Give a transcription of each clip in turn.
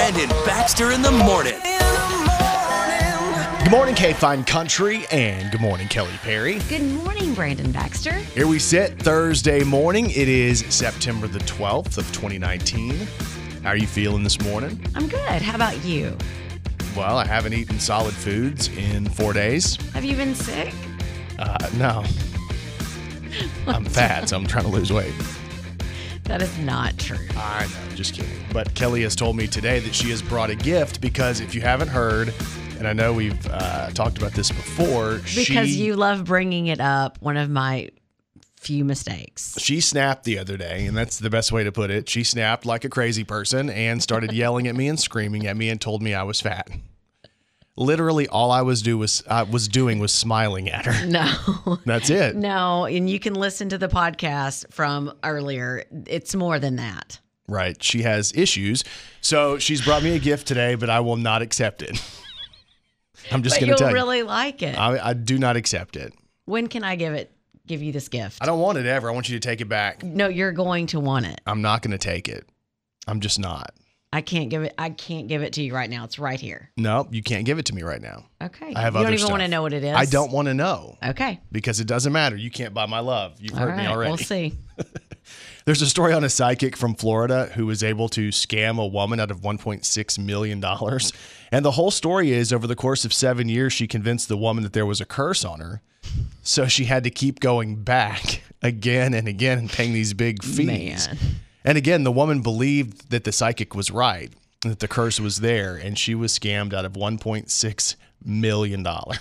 Brandon Baxter in the morning. Good morning, K-Fine Country, and good morning, Kelly Perry. Good morning, Brandon Baxter. Here we sit, Thursday morning. It is September the 12th of 2019. How are you feeling this morning? I'm good. How about you? Well, I haven't eaten solid foods in 4 days. Have you been sick? No. I'm fat, so I'm trying to lose weight. That is not true. I know, just kidding. But Kelly has told me today that she has brought a gift because if you haven't heard, and I know we've talked about this before. Because you love bringing it up, one of my few mistakes. She snapped the other day, and that's the best way to put it. She snapped like a crazy person and started yelling at me and screaming at me and told me I was fat. Literally, all I was doing was smiling at her. No. That's it. No, and you can listen to the podcast from earlier. It's more than that. Right. She has issues. So she's brought me a gift today, but I will not accept it. I'm just going to tell you. You'll really like it. I do not accept it. When can I give you this gift? I don't want it ever. I want you to take it back. No, you're going to want it. I'm not going to take it. I'm just not. I can't give it to you right now. It's right here. No, you can't give it to me right now. Okay. I have you other don't even stuff. want to know what it is? I don't want to know. Okay. Because it doesn't matter. You can't buy my love. You've hurt me already. We'll see. There's a story on a psychic from Florida who was able to scam a woman out of $1.6 million. And the whole story is over the course of 7 years, she convinced the woman that there was a curse on her. So she had to keep going back again and again and paying these big fees. Man. And again, the woman believed that the psychic was right, that the curse was there, and she was scammed out of $1.6 million.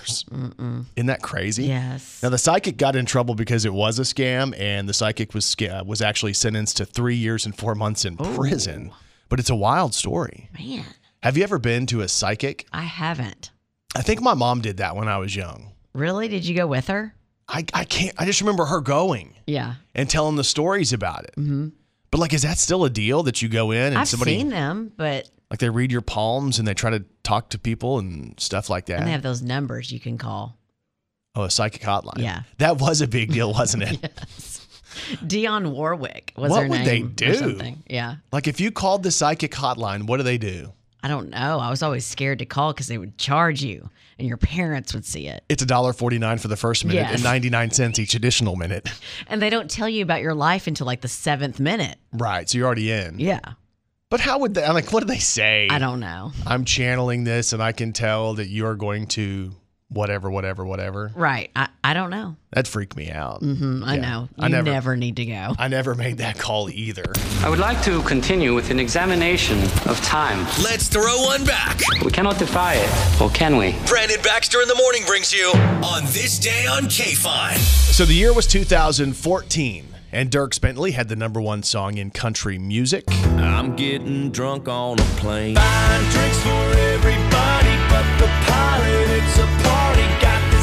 Isn't that crazy? Yes. Now, the psychic got in trouble because it was a scam, and the psychic was actually sentenced to 3 years and 4 months in prison. But it's a wild story. Man. Have you ever been to a psychic? I haven't. I think my mom did that when I was young. Really? Did you go with her? I just remember her going. Yeah. And telling the stories about it. Mm-hmm. But like, is that still a deal that you go in and I've somebody... seen them, but... Like they read your palms and they try to talk to people and stuff like that. And they have those numbers you can call. Oh, a psychic hotline. Yeah. That was a big deal, wasn't it? Yes. Dionne Warwick was What her would name. they do? Or something. Yeah. Like if you called the psychic hotline, what do they do? I don't know. I was always scared to call because they would charge you and your parents would see it. It's $1.49 for the first minute Yes. and 99 cents each additional minute. And they don't tell you about your life until like the 7th minute. Right. So you're already in. Yeah. But how would they, like, what do they say? I don't know. I'm channeling this and I can tell that you're going to whatever. Right. I don't know. That freaked me out. I know. You never need to go. I never made that call either. I would like to continue with an examination of time. Let's throw one back. We cannot defy it, or can we? Brandon Baxter in the morning brings you on this day on K-Fine. So the year was 2014. And Dierks Bentley had the #1 song in country music. I'm getting drunk on a plane. Buying drinks for everybody but the pilot. It's a party. Got the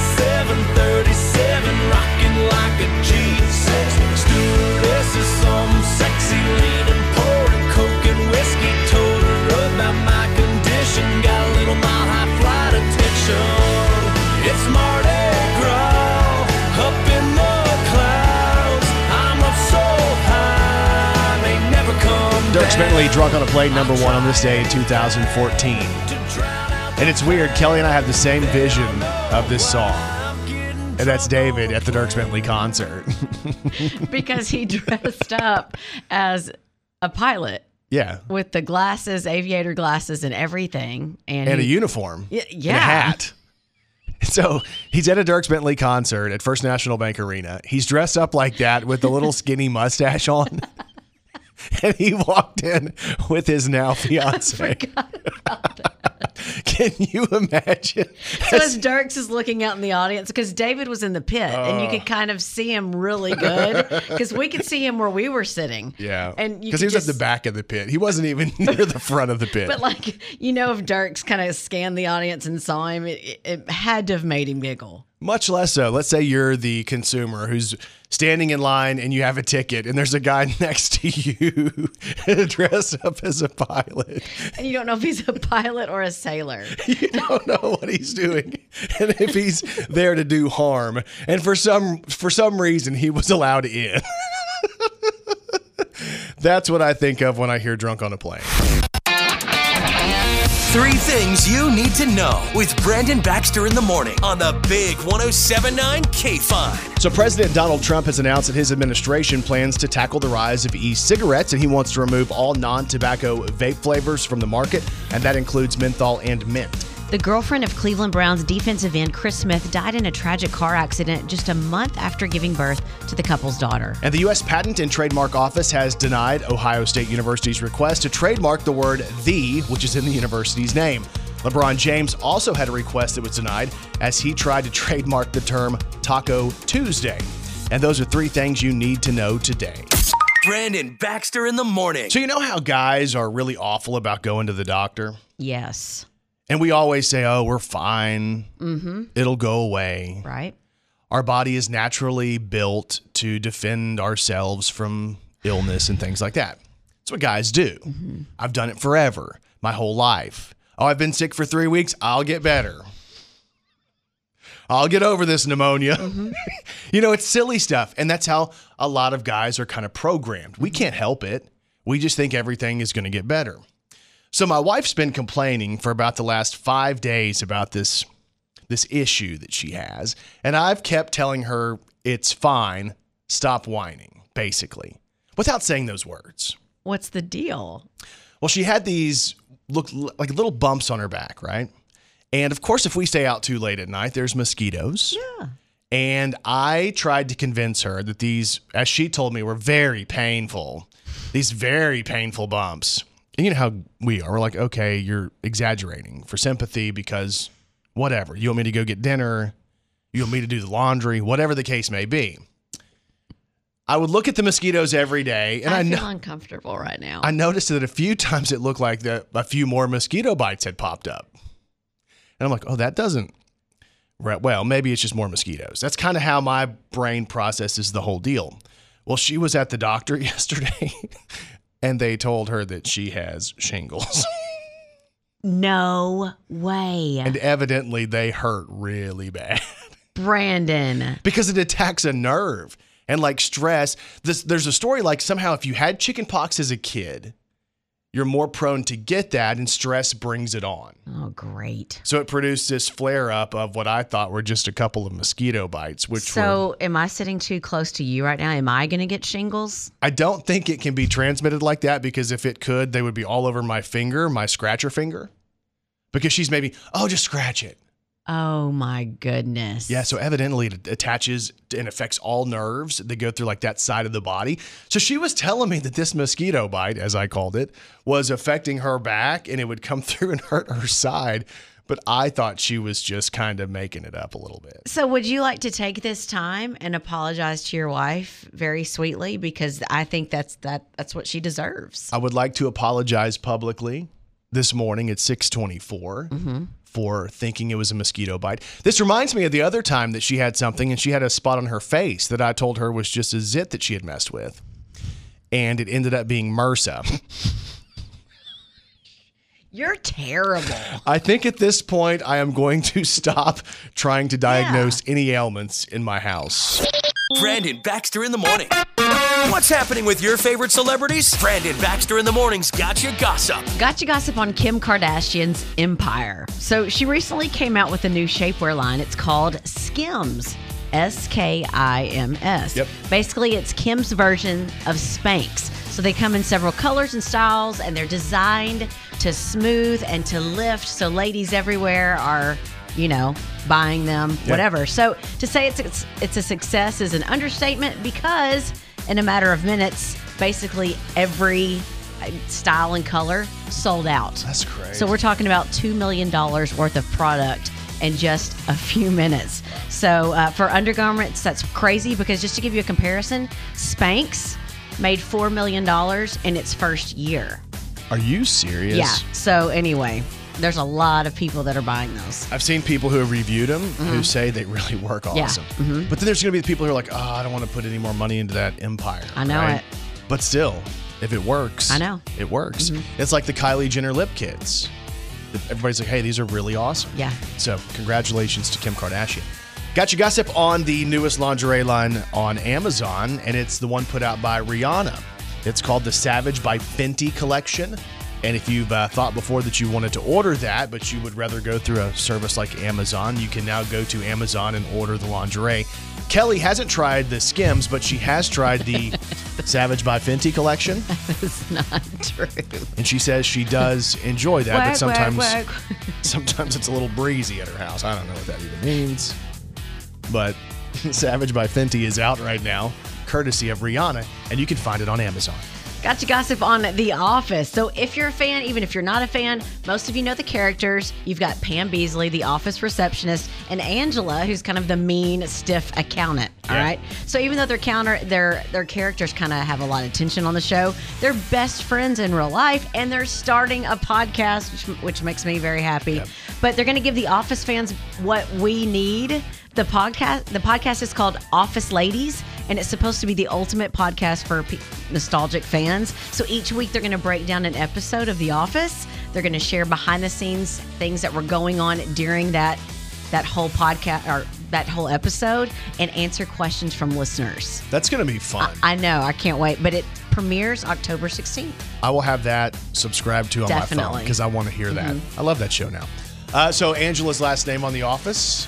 737 rocking like a G6. Stewardess is some sexy leaning, pouring coke and whiskey. Told her about my condition. Got a little mile high flight attention. It's Mardi Gras up in the clouds. I'm up so high, may never come Dierks Bentley, Drunk on a Plane, #1 on this day in 2014. And it's weird, Kelly and I have the same vision of this song. And that's David at the Dierks Bentley concert. Because he dressed up as a pilot. Yeah. With the glasses, aviator glasses and everything. And a uniform. Yeah. And a hat. So he's at a Dierks Bentley concert at First National Bank Arena. He's dressed up like that with the little skinny mustache on. And he walked in with his now fiance. I forgot about that. Can you imagine? So as Dierks is looking out in the audience, because David was in the pit, and you could kind of see him really good, because we could see him where we were sitting. Yeah, and because he was at the back of the pit. He wasn't even near the front of the pit. But like, if Dierks kind of scanned the audience and saw him, it had to have made him giggle. Much less so. Let's say you're the consumer who's standing in line and you have a ticket and there's a guy next to you dressed up as a pilot. And you don't know if he's a pilot or a sailor. You don't know what he's doing and if he's there to do harm. And for some reason, he was allowed in. That's what I think of when I hear Drunk on a Plane. 3 things you need to know with Brandon Baxter in the morning on the Big 107.9 K-Fine. So President Donald Trump has announced that his administration plans to tackle the rise of e-cigarettes, and he wants to remove all non-tobacco vape flavors from the market, and that includes menthol and mint. The girlfriend of Cleveland Browns defensive end Chris Smith died in a tragic car accident just a month after giving birth to the couple's daughter. And the U.S. Patent and Trademark Office has denied Ohio State University's request to trademark the word "the," which is in the university's name. LeBron James also had a request that was denied as he tried to trademark the term Taco Tuesday. And those are 3 things you need to know today. Brandon Baxter in the morning. So you know how guys are really awful about going to the doctor? Yes. And we always say, oh, we're fine. It'll go away. Right. Our body is naturally built to defend ourselves from illness and things like that. That's what guys do. I've done it forever, my whole life. Oh, I've been sick for 3 weeks. I'll get better. I'll get over this pneumonia. It's silly stuff. And that's how a lot of guys are kind of programmed. We can't help it. We just think everything is going to get better. So my wife's been complaining for about the last 5 days about this issue that she has. And I've kept telling her, it's fine. Stop whining, basically, without saying those words. What's the deal? Well, she had these look like little bumps on her back, right? And of course, if we stay out too late at night, there's mosquitoes. Yeah. And I tried to convince her that these, as she told me, were very painful. These very painful bumps. And you know how we are. We're like, okay, you're exaggerating for sympathy because whatever. You want me to go get dinner? You want me to do the laundry? Whatever the case may be. I would look at the mosquitoes every day. And I feel uncomfortable right now. I noticed that a few times it looked like a few more mosquito bites had popped up. And I'm like, oh, that doesn't. Well, maybe it's just more mosquitoes. That's kind of how my brain processes the whole deal. Well, she was at the doctor yesterday. And they told her that she has shingles. No way. And evidently they hurt really bad. Brandon. Because it attacks a nerve. And like stress, there's a story like somehow if you had chickenpox as a kid, you're more prone to get that and stress brings it on. Oh, great. So it produced this flare up of what I thought were just a couple of mosquito bites. Am I sitting too close to you right now? Am I going to get shingles? I don't think it can be transmitted like that because if it could, they would be all over my finger, my scratcher finger. Because she's maybe, just scratch it. Oh, my goodness. Yeah, so evidently it attaches and affects all nerves that go through like that side of the body. So she was telling me that this mosquito bite, as I called it, was affecting her back and it would come through and hurt her side. But I thought she was just kind of making it up a little bit. So would you like to take this time and apologize to your wife very sweetly? Because I think that's what she deserves. I would like to apologize publicly this morning at 6:24. For thinking it was a mosquito bite. This reminds me of the other time that she had something and she had a spot on her face that I told her was just a zit that she had messed with. And it ended up being MRSA. You're terrible. I think at this point I am going to stop trying to diagnose any ailments in my house. Brandon Baxter in the morning. What's happening with your favorite celebrities? Brandon Baxter in the morning's Gotcha Gossip. Gotcha Gossip on Kim Kardashian's empire. So she recently came out with a new shapewear line. It's called Skims. Skims. Yep. Basically, it's Kim's version of Spanx. So they come in several colors and styles, and they're designed to smooth and to lift. So ladies everywhere are, buying them, whatever. So to say it's a success is an understatement because in a matter of minutes, basically every style and color sold out. That's crazy. So we're talking about $2 million worth of product in just a few minutes. So for undergarments, that's crazy because just to give you a comparison, Spanx made $4 million in its first year. Are you serious? Yeah. So anyway, there's a lot of people that are buying those. I've seen people who have reviewed them who say they really work awesome. Yeah. But then there's going to be the people who are like, oh, I don't want to put any more money into that empire. I know it. But still, if it works, I know. It works. It's like the Kylie Jenner lip kits. Everybody's like, hey, these are really awesome. Yeah. So congratulations to Kim Kardashian. Got your gossip on the newest lingerie line on Amazon, and it's the one put out by Rihanna. It's called the Savage by Fenty collection. And if you've thought before that you wanted to order that, but you would rather go through a service like Amazon, you can now go to Amazon and order the lingerie. Kelly hasn't tried the Skims, but she has tried the Savage by Fenty collection. It's not true. And she says she does enjoy that, but sometimes Whack. sometimes it's a little breezy at her house. I don't know what that even means. But Savage by Fenty is out right now, courtesy of Rihanna, and you can find it on Amazon. Got you gossip on The Office. So if you're a fan, even if you're not a fan, most of you know the characters. You've got Pam Beasley, the office receptionist, and Angela, who's kind of the mean, stiff accountant. All right. So even though their characters kind of have a lot of tension on the show, they're best friends in real life, and they're starting a podcast, which makes me very happy. Yep. But they're going to give the Office fans what we need. The podcast is called Office Ladies, and it's supposed to be the ultimate podcast for nostalgic fans. So each week they're going to break down an episode of The Office. They're going to share behind the scenes things that were going on during that whole podcast or that whole episode, and answer questions from listeners. That's going to be fun. I know. I can't wait. But it premieres October 16th. I will have that subscribed to on my phone because I want to hear that. I love that show now. So Angela's last name on The Office?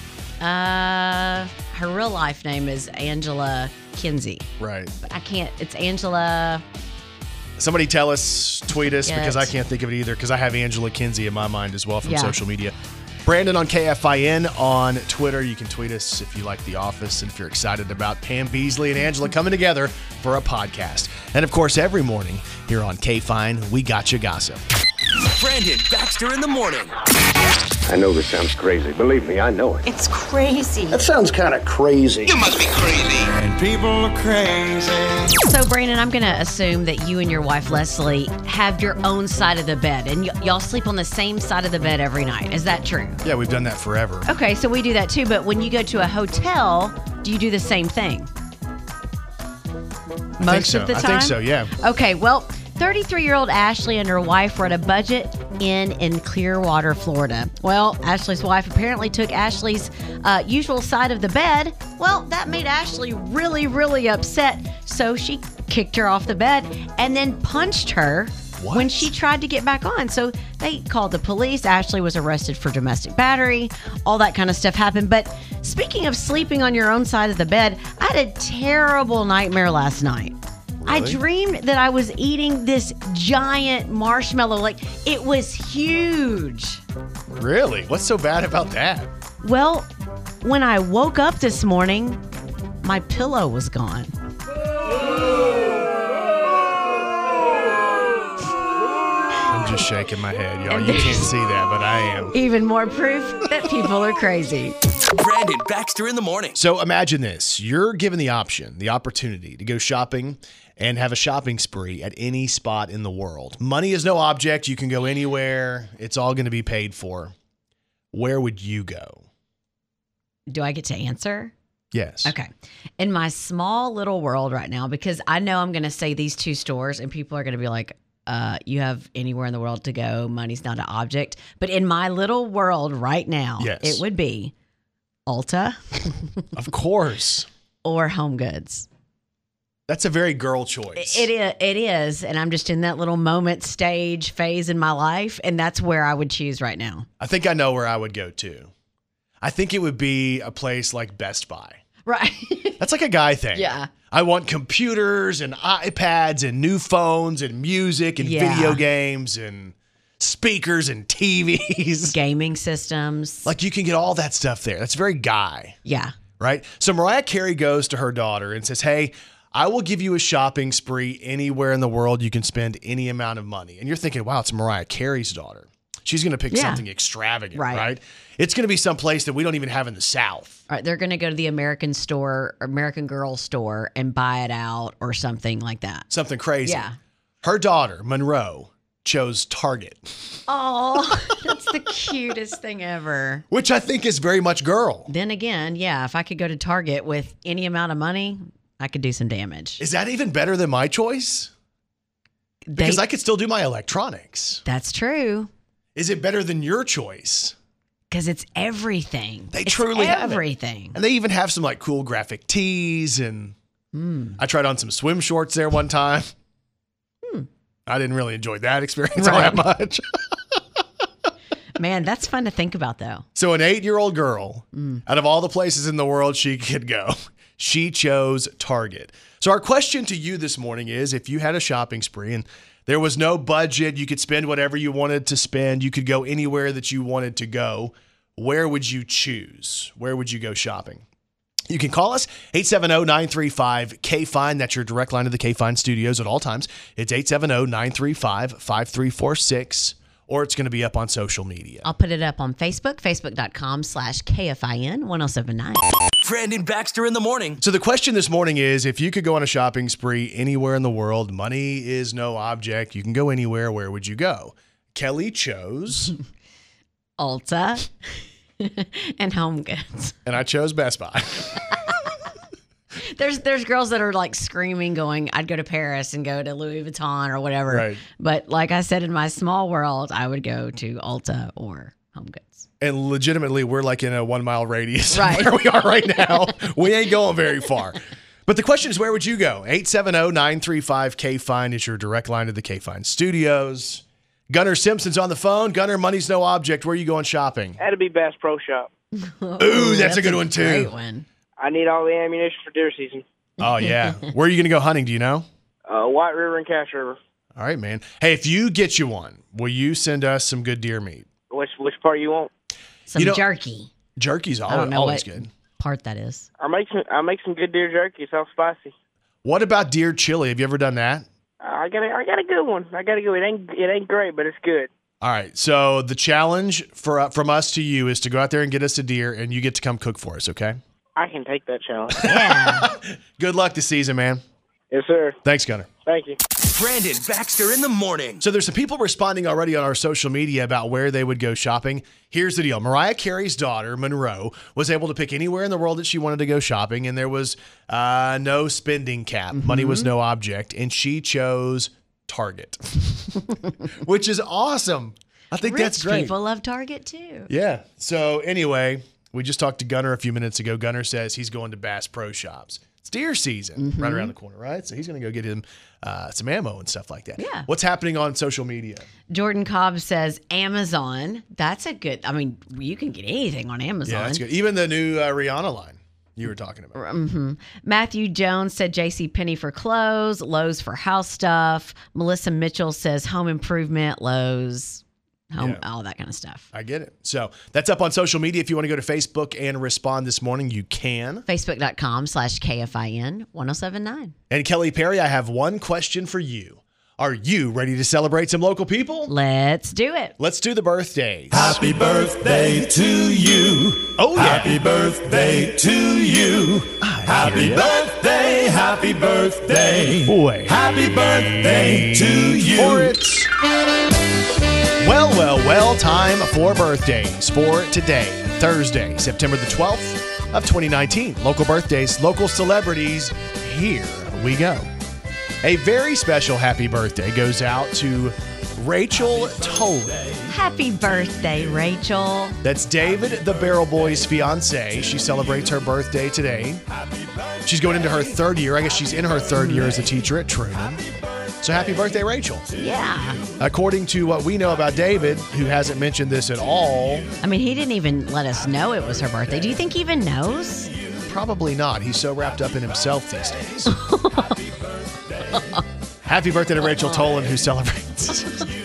Her real life name is Angela Kinsey. Right. But I can't. It's Angela. Somebody tell us, tweet us, because I can't think of it either, because I have Angela Kinsey in my mind as well from social media. Brandon on KFIN on Twitter. You can tweet us if you like The Office and if you're excited about Pam Beasley and Angela coming together for a podcast. And of course, every morning here on KFIN, we got you gossip. Brandon Baxter in the morning. I know this sounds crazy. Believe me, I know it. It's crazy. That sounds kind of crazy. You must be crazy. And people are crazy. So, Brandon, I'm going to assume that you and your wife, Leslie, have your own side of the bed, and y'all sleep on the same side of the bed every night. Is that true? Yeah, we've done that forever. Okay, so we do that too, but when you go to a hotel, do you do the same thing? Most of the time? I think so, yeah. Okay, well, 33-year-old Ashley and her wife were at a budget inn in Clearwater, Florida. Well, Ashley's wife apparently took Ashley's usual side of the bed. Well, that made Ashley really, really upset, so she kicked her off the bed and then punched her when she tried to get back on. So they called the police. Ashley was arrested for domestic battery. All that kind of stuff happened. But speaking of sleeping on your own side of the bed, I had a terrible nightmare last night. Really? I dreamed that I was eating this giant marshmallow. Like, it was huge. Really? What's so bad about that? Well, when I woke up this morning, my pillow was gone. I'm just shaking my head, y'all. You can't see that, but I am. Even more proof that people are crazy. Brandon Baxter in the morning. So imagine this. You're given the opportunity to go shopping and have a shopping spree at any spot in the world. Money is no object. You can go anywhere. It's all going to be paid for. Where would you go? Do I get to answer? Yes. Okay. In my small little world right now, because I know I'm going to say these two stores and people are going to be like, you have anywhere in the world to go. Money's not an object. But in my little world right now, it would be Ulta. Of course. Or Home Goods. That's a very girl choice. It is. And I'm just in that little stage phase in my life. And that's where I would choose right now. I think I know where I would go too. I think it would be a place like Best Buy. Right. That's like a guy thing. Yeah. I want computers and iPads and new phones and music and video games and speakers and TVs. Gaming systems. Like, you can get all that stuff there. That's very guy. Yeah. Right? So Mariah Carey goes to her daughter and says, hey, I will give you a shopping spree anywhere in the world. You can spend any amount of money. And you're thinking, wow, it's Mariah Carey's daughter. She's going to pick something extravagant, right? It's going to be some place that we don't even have in the South. All right, they're going to go to the American Girl store and buy it out or something like that. Something crazy. Yeah. Her daughter, Monroe, chose Target. Oh, that's the cutest thing ever. Which I think is very much girl. Then again, yeah, if I could go to Target with any amount of money, I could do some damage. Is that even better than my choice? Because I could still do my electronics. That's true. Is it better than your choice? Because it's everything. They truly have everything. And they even have some like cool graphic tees and I tried on some swim shorts there one time. I didn't really enjoy that experience all that much. Man, that's fun to think about, though. So an 8-year-old girl, out of all the places in the world she could go, she chose Target. So our question to you this morning is, if you had a shopping spree and there was no budget, you could spend whatever you wanted to spend, you could go anywhere that you wanted to go, where would you choose? Where would you go shopping? You can call us, 870-935-KFINE. That's your direct line to the KFINE studios at all times. It's 870-935-5346. Or it's going to be up on social media. I'll put it up on Facebook, facebook.com/KFIN 1079. Brandon Baxter in the morning. So the question this morning is, if you could go on a shopping spree anywhere in the world, money is no object, you can go anywhere, where would you go? Kelly chose Ulta and Home Goods. And I chose Best Buy. There's girls that are like screaming, going, I'd go to Paris and go to Louis Vuitton or whatever. Right. But like I said, in my small world, I would go to Ulta or Home Goods. And legitimately, we're like in a 1 mile radius Right. where we are right now. We ain't going very far. But the question is, where would you go? 870-935-KFINE is your direct line to the KFINE studios. Gunnar Simpson's on the phone. Gunnar, money's no object. Where are you going shopping? That'd be Bass Pro Shop. Ooh, that's a good one, too. Great one. I need all the ammunition for deer season. Oh, yeah. Where are you going to go hunting? Do you know? White River and Cache River. All right, man. Hey, if you get you one, will you send us some good deer meat? Which part you want? Some jerky. Jerky's I don't know always what good. part that is. I make some good deer jerky. It's all spicy. What about deer chili? Have you ever done that? I got a good one. It ain't great, but it's good. All right. So the challenge from us to you is to go out there and get us a deer, and you get to come cook for us, okay? I can take that challenge. Yeah. Good luck this season, man. Yes, sir. Thanks, Gunnar. Thank you. Brandon Baxter in the morning. So there's some people responding already on our social media about where they would go shopping. Here's the deal. Mariah Carey's daughter, Monroe, was able to pick anywhere in the world that she wanted to go shopping, and there was no spending cap. Money was no object, and she chose Target, which is awesome. I think that's great. People love Target, too. Yeah. So anyway, we just talked to Gunnar a few minutes ago. Gunnar says he's going to Bass Pro Shops. It's deer season right around the corner, right? So he's going to go get him some ammo and stuff like that. Yeah. What's happening on social media? Jordan Cobb says Amazon. That's a good, you can get anything on Amazon. Yeah, that's good. Even the new Rihanna line you were talking about. Matthew Jones said JCPenney for clothes, Lowe's for house stuff. Melissa Mitchell says home improvement, Lowe's, all that kind of stuff. I get it. So that's up on social media. If you want to go to Facebook and respond this morning, you can. Facebook.com/KFIN 1079. And Kelly Perry, I have one question for you. Are you ready to celebrate some local people? Let's do it. Let's do the birthdays. Happy birthday to you. Oh, yeah. Happy birthday to you. Happy birthday, happy birthday. Boy. Happy birthday to you. For it. Well, time for birthdays for today, Thursday, September the 12th of 2019. Local birthdays, local celebrities, here we go. A very special happy birthday goes out to Rachel Tolan. Happy birthday, Rachel. That's David the Barrel Boy's fiance. She celebrates her birthday today. She's going into her third year. I guess she's in her third year as a teacher at Truman. So happy birthday, Rachel. Yeah. According to what we know about David, who hasn't mentioned this at all. He didn't even let us know it was her birthday. Do you think he even knows? Probably not. He's so wrapped up in himself these days. Happy birthday to Rachel Tolan, who celebrates.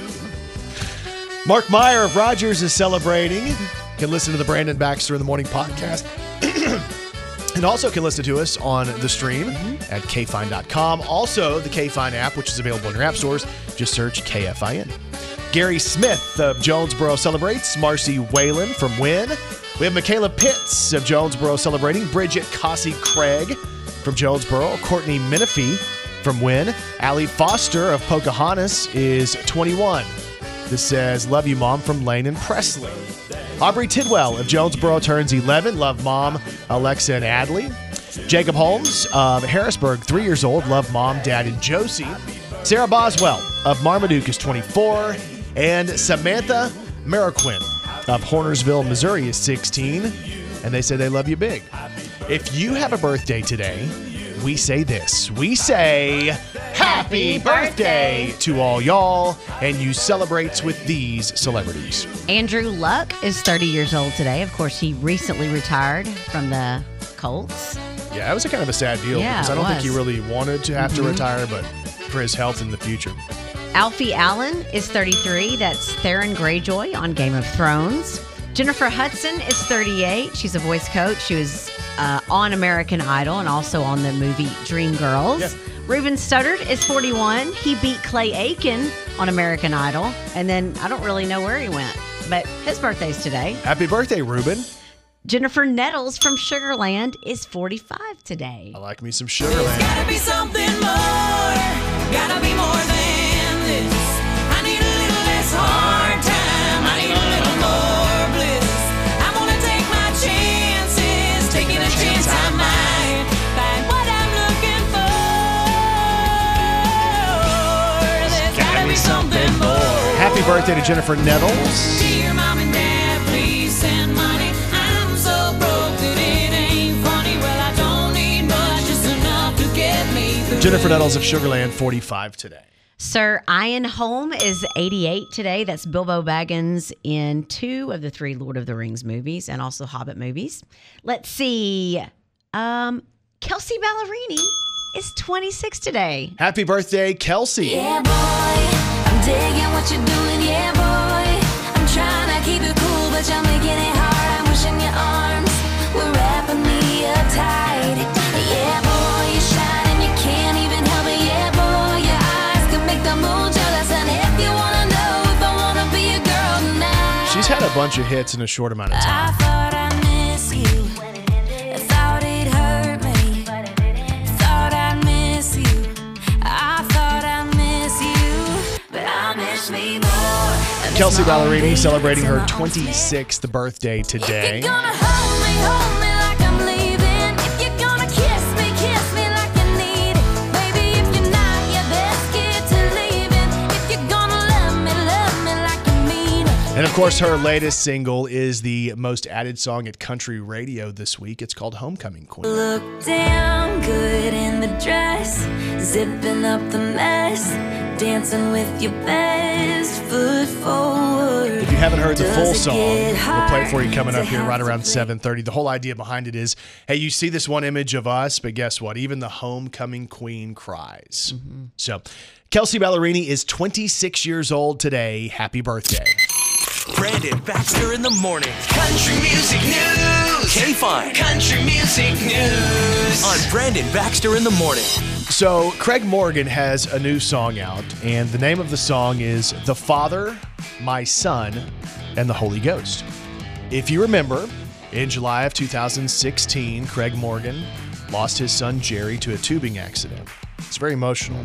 Mark Meyer of Rogers is celebrating. You can listen to the Brandon Baxter in the Morning podcast. And also can listen to us on the stream at kfine.com. Also, the KFINE app, which is available in your app stores. Just search KFIN. Gary Smith of Jonesboro celebrates. Marcy Whalen from Wynn. We have Michaela Pitts of Jonesboro celebrating. Bridget Cossey-Craig from Jonesboro. Courtney Menifee from Wynn. Allie Foster of Pocahontas is 21. This says, love you, Mom, from Lane and Presley. Aubrey Tidwell of Jonesboro turns 11. Love Mom, Alexa and Adley. Jacob Holmes of Harrisburg, 3 years old. Love Mom, Dad, and Josie. Sarah Boswell of Marmaduke is 24. And Samantha Mariquin of Hornersville, Missouri is 16. And they say they love you big. If you have a birthday today, we say this. We say happy birthday to all y'all, and you celebrates with these celebrities. Andrew Luck is 30 years old today. Of course, he recently retired from the Colts. Yeah, that was a kind of a sad deal Yeah, because I it don't think he was. really wanted to have to retire, but for his health in the future. Alfie Allen is 33. That's Theron Greyjoy on Game of Thrones. Jennifer Hudson is 38. She's a voice coach. She was on American Idol and also on the movie Dreamgirls. Yeah. Reuben Studdard is 41. He beat Clay Aiken on American Idol. And then I don't really know where he went, but his birthday's today. Happy birthday, Ruben. Jennifer Nettles from Sugarland is 45 today. I like me some Sugarland. Gotta be something more. Gotta be more than this. I need a little less hard time. I need a little more bliss. I wanna take my chances. Taking a chance I might find what I'm looking for. There's gotta be something more. Happy birthday to Jennifer Nettles. Dear Mom and Dad, please send money. I'm so broke that it ain't funny. Well, I don't need much, just enough to get me through. Jennifer Nettles of Sugarland, 45 today. Sir Ian Holm is 88 today. That's Bilbo Baggins in 2 of the 3 Lord of the Rings movies and also Hobbit movies. Let's see. Kelsey Ballerini is 26 today. Happy birthday, Kelsey. Yeah, boy, I'm digging what you're doing, yeah, boy. I'm trying to keep it cool, but you're making it hard. I'm wishing your arms were wrapping me up tight. Yeah, boy, you shine and you can't even help it. Yeah, boy, your eyes can make the moon jealous. And if you want to know if I want to be a girl tonight, She's had a bunch of hits in a short amount of time. I thought I'd miss you. I thought it hurt me. Thought I'd miss you. I thought I'd miss you. But I miss me more. I miss Kelsey my own Ballerini days celebrating her and my own 26th birthday today. If you're gonna hold me like I'm leaving. If you're gonna kiss me like you need it. Baby, if you're not, you're best kid to leaving. If you're gonna love me like you mean it. And of course, her latest single is the most added song at country radio this week. It's called Homecoming Queen. Look damn good in the dress, zipping up the mess, dancing with your best foot forward. If you haven't heard the full Does it song, get we'll play it for you coming hard up here to right have around to 7:30. The whole idea behind it is, hey, you see this one image of us, but guess what? Even the homecoming queen cries. So, Kelsey Ballerini is 26 years old today. Happy birthday. Brandon Baxter in the morning. Country Music News. K-Fine. Country Music News. On Brandon Baxter in the morning. So, Craig Morgan has a new song out, and the name of the song is The Father, My Son, and the Holy Ghost. If you remember, in July of 2016, Craig Morgan lost his son Jerry to a tubing accident. It's very emotional.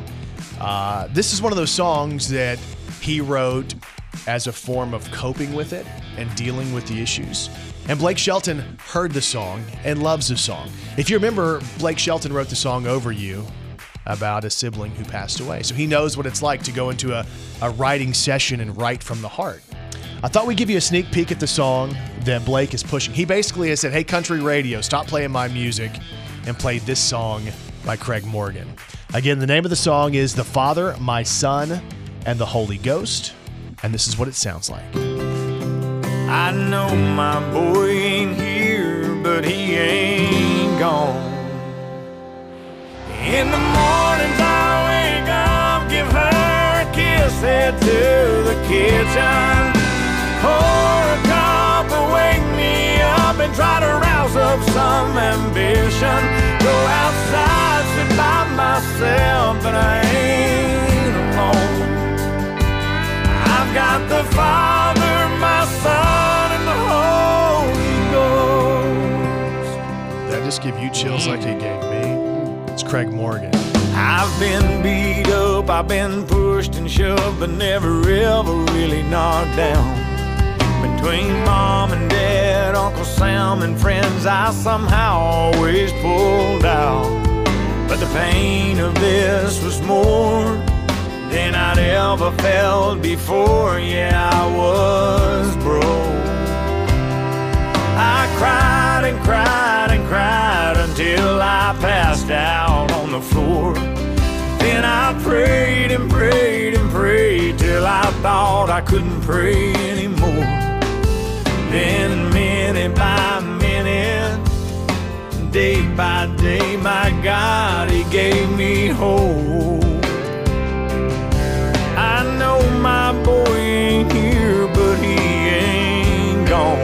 This is one of those songs that he wrote as a form of coping with it and dealing with the issues. And Blake Shelton heard the song and loves the song. If you remember, Blake Shelton wrote the song Over You about a sibling who passed away. So he knows what it's like to go into a writing session and write from the heart. I thought we'd give you a sneak peek at the song that Blake is pushing. He basically has said, hey, country radio, stop playing my music, and played this song by Craig Morgan. Again, the name of the song is The Father, My Son, and the Holy Ghost. And this is what it sounds like. I know my boy ain't here, but he ain't gone. In the mornings I wake up, give her a kiss, head to the kitchen. Pour a cup and wake me up and try to rouse up some ambition. Go outside, sit by myself, but I ain't alone. I've got the Father, my Son, and the Holy Ghost. That just give you chills like it gave me. It's Craig Morgan. I've been beat up, I've been pushed and shoved, but never ever really knocked down. Between Mom and Dad, Uncle Sam and friends, I somehow always pulled out. But the pain of this was more than I'd ever felt before. Yeah, I was broke. I cried and cried and cried until I passed out on the floor. Then I prayed and prayed and prayed till I thought I couldn't pray anymore. Then minute by minute, day by day, my God, He gave me hope. I know my boy ain't here, but he ain't gone.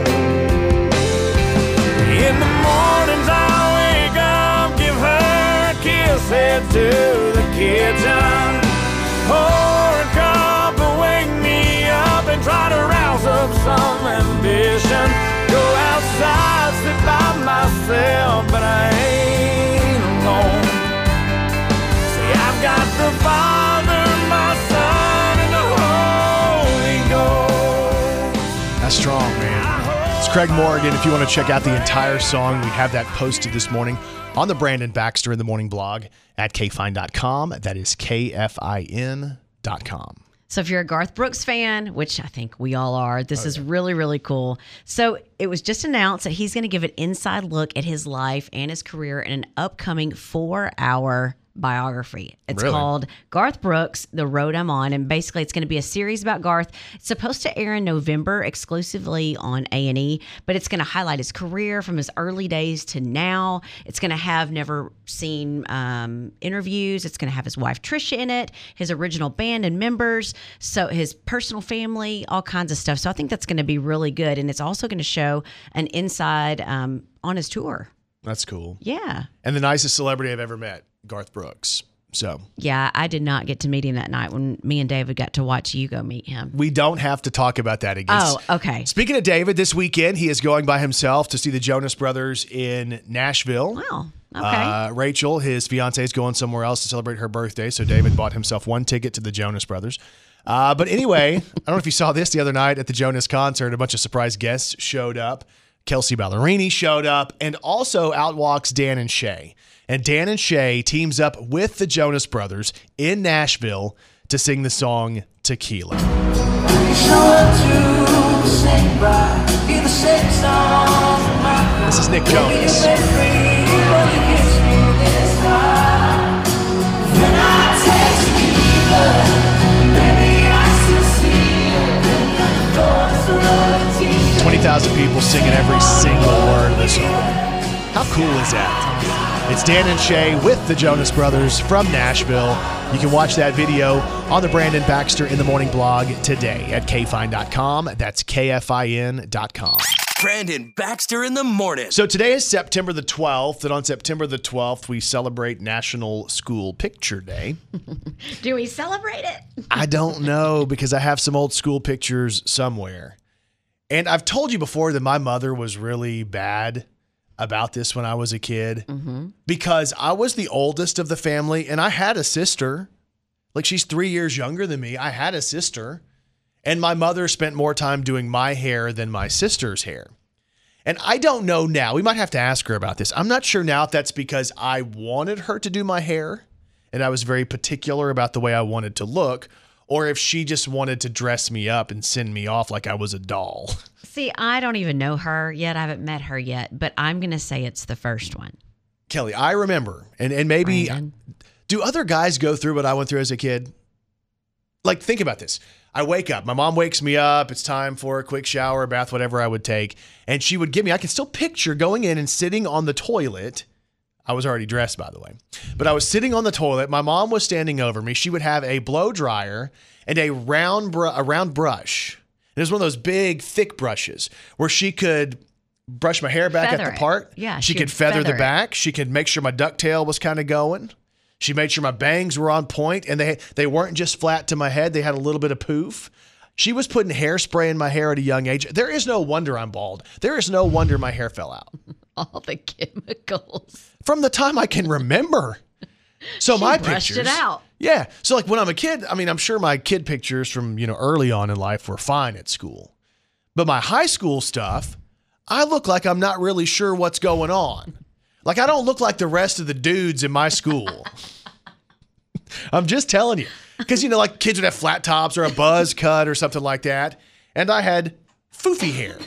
In the mornings I wake up, give her a kiss, head to the kitchen, pour a cup and wake me up and try to rouse up some ambition. Go outside, sit by myself, but I ain't alone. See, I've got the Father, my Son, and the Holy Ghost. That's strong, man. It's Craig Morgan. If you want to check out the entire song, we have that posted this morning on the Brandon Baxter in the Morning blog at kfine.com. That is kfin.com. So if you're a Garth Brooks fan, which I think we all are, this is really, really cool. So it was just announced that he's going to give an inside look at his life and his career in an upcoming 4-hour biography. It's called Garth Brooks, The Road I'm On, and basically it's going to be a series about Garth. It's supposed to air in November exclusively on A&E, but it's going to highlight his career from his early days to now. It's going to have never seen interviews. It's going to have his wife Trisha in it, his original band and members, so his personal family, all kinds of stuff. So I think that's going to be really good, and it's also going to show an inside on his tour. That's cool. Yeah. And the nicest celebrity I've ever met, Garth Brooks. So yeah, I did not get to meet him that night when me and David got to watch you go meet him. we don't have to talk about that again. Oh, okay. Speaking of David, this weekend he is going by himself to see the Jonas Brothers in Nashville. Wow. Okay. Rachel, his fiance, is going somewhere else to celebrate her birthday, so David bought himself one ticket to the Jonas Brothers. But anyway, I don't know if you saw this the other night at the Jonas concert. A bunch of surprise guests showed up. Kelsey Ballerini showed up, and also out walks Dan and Shay. And Dan and Shay teams up with the Jonas Brothers in Nashville to sing the song Tequila. This is Nick Jonas. Baby, 20,000 people singing every single word of the song. How cool is that? It's Dan and Shay with the Jonas Brothers from Nashville. You can watch that video on the Brandon Baxter in the Morning blog today at kfine.com. That's kfin.com. Brandon Baxter in the Morning. So today is September the 12th, and on September the 12th, we celebrate National School Picture Day. Do we celebrate it? I don't know, because I have some old school pictures somewhere. And I've told you before that my mother was really bad about this when I was a kid, because I was the oldest of the family, and I had a sister. Like, she's 3 years younger than me. I had a sister, and my mother spent more time doing my hair than my sister's hair. And I don't know now. We might have to ask her about this. I'm not sure now if that's because I wanted her to do my hair, and I was very particular about the way I wanted to look, or if she just wanted to dress me up and send me off like I was a doll. See, I don't even know her yet. I haven't met her yet, but I'm going to say it's the first one. Kelly, I remember, and maybe, Brandon. Do other guys go through what I went through as a kid? Like, think about this. I wake up. My mom wakes me up. It's time for a quick shower, bath, whatever I would take. And she would give me, I can still picture going in and sitting on the toilet. I was already dressed, by the way. But I was sitting on the toilet. My mom was standing over me. She would have a blow dryer and a round brush. It was one of those big, thick brushes where she could brush my hair back Feather at the it. part. Yeah, She she could would feather the feather it. back. She could make sure my ducktail was kind of going. She made sure my bangs were on point, and they weren't just flat to my head. They had a little bit of poof. She was putting hairspray in my hair at a young age. There is no wonder I'm bald. There is no wonder my hair fell out. All the chemicals. From the time I can remember. So She my brushed pictures. it out. Yeah. So like when I'm a kid, I mean, I'm sure my kid pictures from, early on in life were fine at school. But my high school stuff, I look like I'm not really sure what's going on. Like I don't look like the rest of the dudes in my school. I'm just telling you. Because, like kids would have flat tops or a buzz cut or something like that. And I had foofy hair.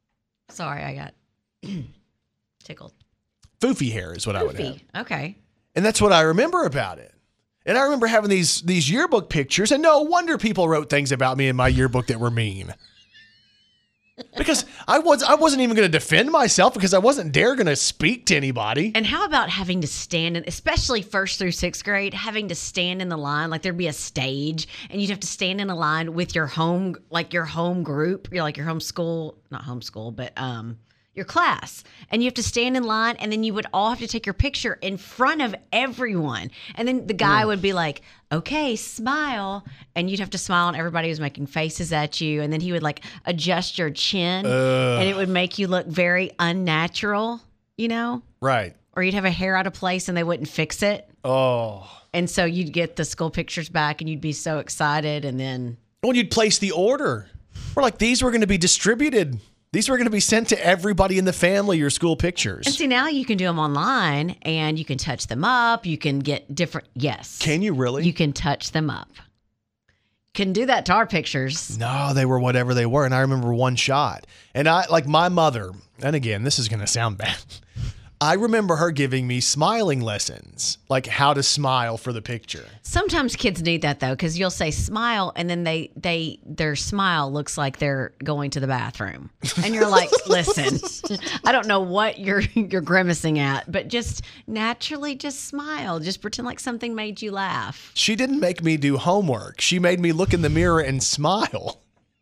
Sorry, I got tickled. Foofy hair is what I would have. Goofy. Okay. And that's what I remember about it. And I remember having these yearbook pictures, and no wonder people wrote things about me in my yearbook that were mean. Because I wasn't even going to defend myself because I wasn't going to speak to anybody. And how about having to stand in, especially 1st through 6th grade, having to stand in the line, like there'd be a stage and you'd have to stand in a line with your home, like your home group, your home school, not home school, but your class. And you have to stand in line, and then you would all have to take your picture in front of everyone. And then the guy would be like, okay, smile. And you'd have to smile, and everybody was making faces at you. And then he would like adjust your chin, and it would make you look very unnatural, you know? Right. Or you'd have a hair out of place and they wouldn't fix it. Oh. And so you'd get the school pictures back and you'd be so excited. And then when you'd place the order, we're like, these were going to be distributed. These were going to be sent to everybody in the family, your school pictures. And see, now you can do them online and you can touch them up. You can get different. Yes. Can you really? You can touch them up. Can do that to our pictures. No, they were whatever they were. And I remember one shot. And I, like my mother, and again, this is going to sound bad. I remember her giving me smiling lessons, like how to smile for the picture. Sometimes kids need that though, because you'll say smile, and then their smile looks like they're going to the bathroom, and you're like, listen, I don't know what you're grimacing at, but just naturally, just smile, just pretend like something made you laugh. She didn't make me do homework. She made me look in the mirror and smile.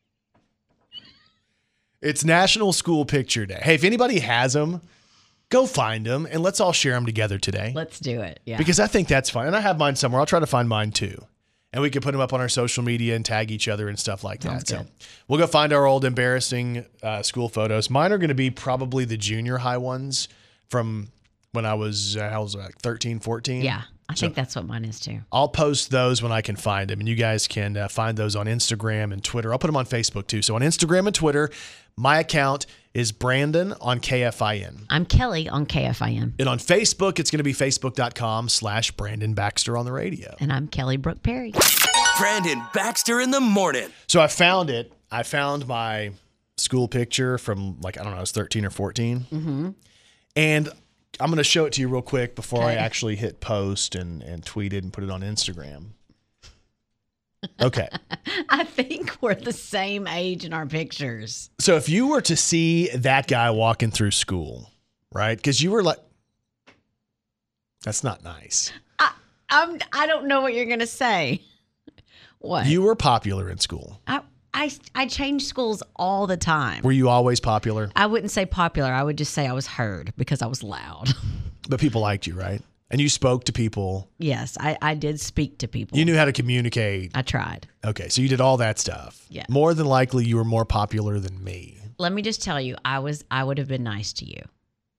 It's National School Picture Day. Hey, if anybody has them, go find them, and let's all share them together today. Let's do it, yeah. Because I think that's fun. And I have mine somewhere. I'll try to find mine too. And we can put them up on our social media and tag each other and stuff like that. So we'll go find our old embarrassing school photos. Mine are going to be probably the junior high ones from when I was, like 13, 14. Yeah, I think that's what mine is too. I'll post those when I can find them, and you guys can find those on Instagram and Twitter. I'll put them on Facebook too. So on Instagram and Twitter, my account is Brandon on KFIN. I'm Kelly on KFIN. And on Facebook, it's going to be facebook.com/Brandon Baxter on the radio. And I'm Kelly Brooke Perry. Brandon Baxter in the morning. So I found it. I found my school picture from I was 13 or 14. Mm-hmm. And I'm going to show it to you real quick before I actually hit post and tweet it and put it on Instagram. Okay. I think we're the same age in our pictures. So if you were to see that guy walking through school, right? Because you were like, that's not nice. I don't know what you're going to say. What? You were popular in school. I changed schools all the time. Were you always popular? I wouldn't say popular. I would just say I was heard because I was loud. But people liked you, right? And you spoke to people. Yes, I did speak to people. You knew how to communicate. I tried. Okay, so you did all that stuff. Yeah. More than likely, you were more popular than me. Let me just tell you, I would have been nice to you.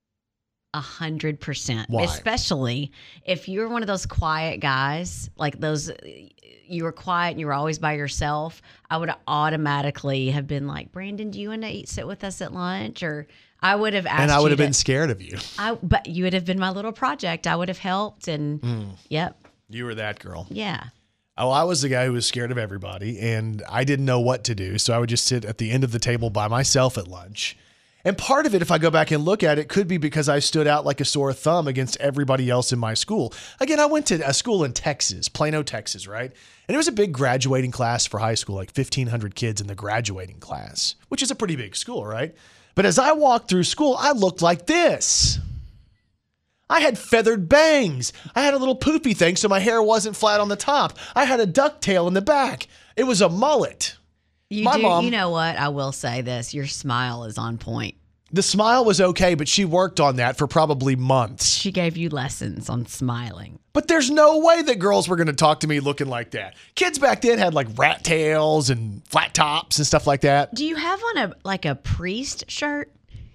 100%. Why? Especially if you're one of those quiet guys, like those, you were quiet and you were always by yourself. I would automatically have been like, Brandon, do you want to sit with us at lunch? Or I would have asked you. And I would have been scared of you. But you would have been my little project. I would have helped. And yep. You were that girl. Yeah. Oh, I was the guy who was scared of everybody, and I didn't know what to do. So I would just sit at the end of the table by myself at lunch. And part of it, if I go back and look at it, could be because I stood out like a sore thumb against everybody else in my school. Again, I went to a school in Texas, Plano, Texas, right? And it was a big graduating class for high school, like 1,500 kids in the graduating class, which is a pretty big school, right? But as I walked through school, I looked like this. I had feathered bangs. I had a little poofy thing so my hair wasn't flat on the top. I had a ducktail in the back. It was a mullet. Mom, you know what? I will say this. Your smile is on point. The smile was okay, but she worked on that for probably months. She gave you lessons on smiling. But there's no way that girls were going to talk to me looking like that. Kids back then had like rat tails and flat tops and stuff like that. Do you have on a priest shirt?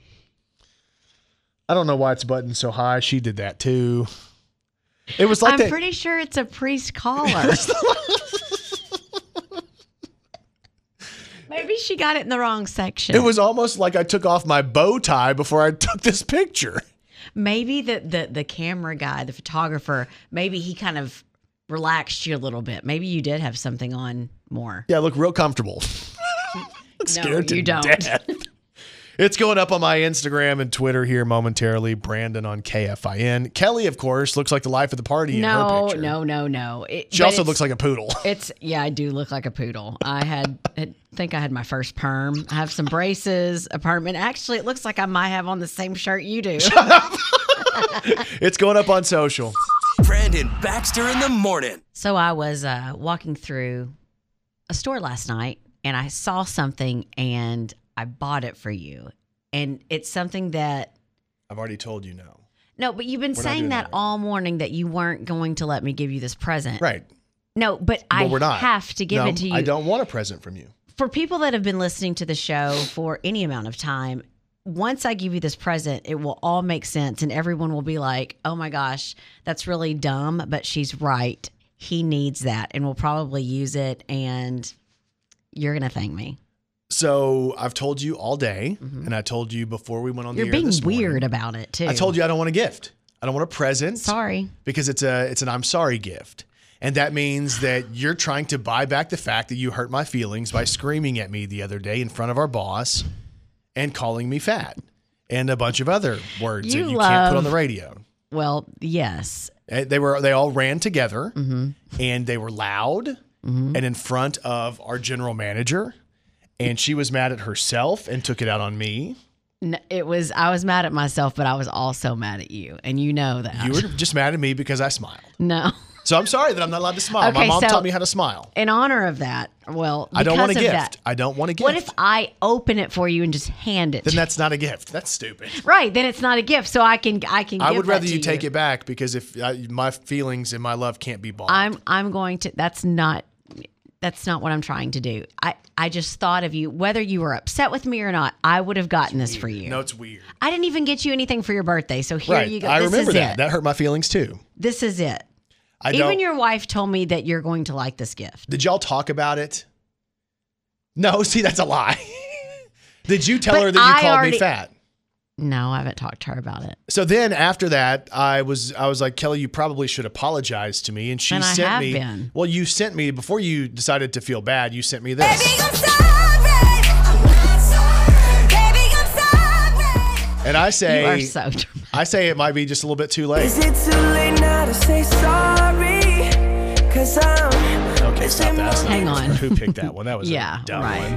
I don't know why it's buttoned so high. She did that too. It was like I'm pretty sure it's a priest collar. Maybe she got it in the wrong section. It was almost like I took off my bow tie before I took this picture. Maybe the camera guy, the photographer, maybe he kind of relaxed you a little bit. Maybe you did have something on more. Yeah, I look real comfortable. No, you don't. Death. It's going up on my Instagram and Twitter here momentarily. Brandon on KFIN. Kelly, of course, looks like the life of the party in her picture. No. She also looks like a poodle. I do look like a poodle. I think I had my first perm. I have some braces, a perm, and actually it looks like I might have on the same shirt you do. It's going up on social. Brandon Baxter in the morning. So I was walking through a store last night and I saw something and I bought it for you. And it's something that... I've already told you no. No, but you've been saying that all morning that you weren't going to let me give you this present. Right. No, but we're not. have to give it to you. I don't want a present from you. For people that have been listening to the show for any amount of time, once I give you this present, it will all make sense and everyone will be like, oh my gosh, that's really dumb, but she's right. He needs that and we'll probably use it and you're going to thank me. So I've told you all day, and I told you before we went on the air this morning. You're being weird about it too. I told you I don't want a gift. I don't want a present. Sorry. Because it's an I'm sorry gift. And that means that you're trying to buy back the fact that you hurt my feelings by screaming at me the other day in front of our boss and calling me fat and a bunch of other words that you can't put on the radio. Well, yes. They all ran together and they were loud and in front of our general manager. And she was mad at herself and took it out on me. No, I was mad at myself, but I was also mad at you. And you know that. You were just mad at me because I smiled. No. So I'm sorry that I'm not allowed to smile. Okay, my mom taught me how to smile. In honor of that, well, I don't want a gift. That, I don't want a gift. What if I open it for you and just hand it? Then that's not a gift. That's stupid. Right. Then it's not a gift. So I can. I would rather you take it back because if my feelings and my love can't be bought. I'm going to. That's not what I'm trying to do. I just thought of you, whether you were upset with me or not, I would have gotten this for you. No, it's weird. I didn't even get you anything for your birthday. So here you go. I This remember is that. It. That hurt my feelings too. This is it. Even your wife told me that you're going to like this gift. Did y'all talk about it? No, see, that's a lie. Did you tell her that you called me fat? No, I haven't talked to her about it. So then after that, I was like, Kelly, you probably should apologize to me. And she sent me. Been. Well, you sent me before you decided to feel bad. You sent me this. Baby, I'm sorry. Baby, I'm sorry. And I say, you are so I say it might be just a little bit too late. Is it too late now to say sorry? 'Cause I'm okay, stop that. Hang on. Who picked that one? That was a dumb one.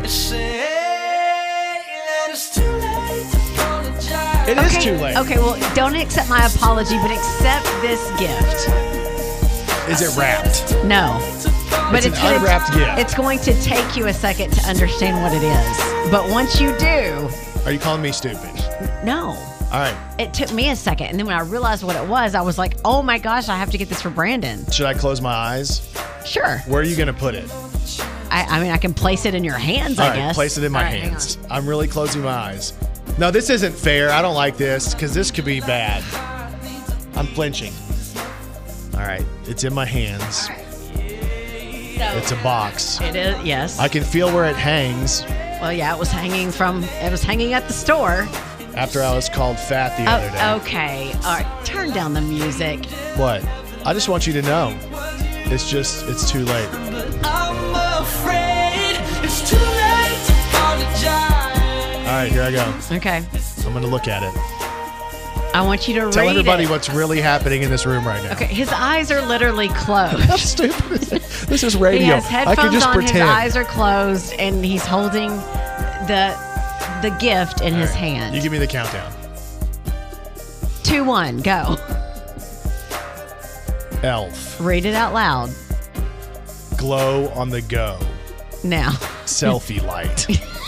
It is too late. Okay, well, don't accept my apology, but accept this gift. Is it wrapped? No. But it's an unwrapped gift. It's going to take you a second to understand what it is. But once you do... Are you calling me stupid? No. All right. It took me a second. And then when I realized what it was, I was like, oh my gosh, I have to get this for Brandon. Should I close my eyes? Sure. Where are you going to put it? I mean, I can place it in your hands, I guess. Place it in my hands. I'm really closing my eyes. No, this isn't fair. I don't like this because this could be bad. I'm flinching. All right. It's in my hands. It's a box. It is, yes. I can feel where it hangs. Well, yeah, it was hanging at the store. After I was called fat the other day. Okay. All right. Turn down the music. What? I just want you to know. It's too late. I'm afraid it's too late to apologize. All right, here I go. Okay. I'm going to look at it. I want you to read it. Tell everybody what's really happening in this room right now. Okay, his eyes are literally closed. How stupid is this? This is radio. He has headphones I could just on, pretend. his eyes are closed, and he's holding the gift in his hand. You give me the countdown. 2, 1, go. Elf. Read it out loud. Glow on the go. Now. Selfie light.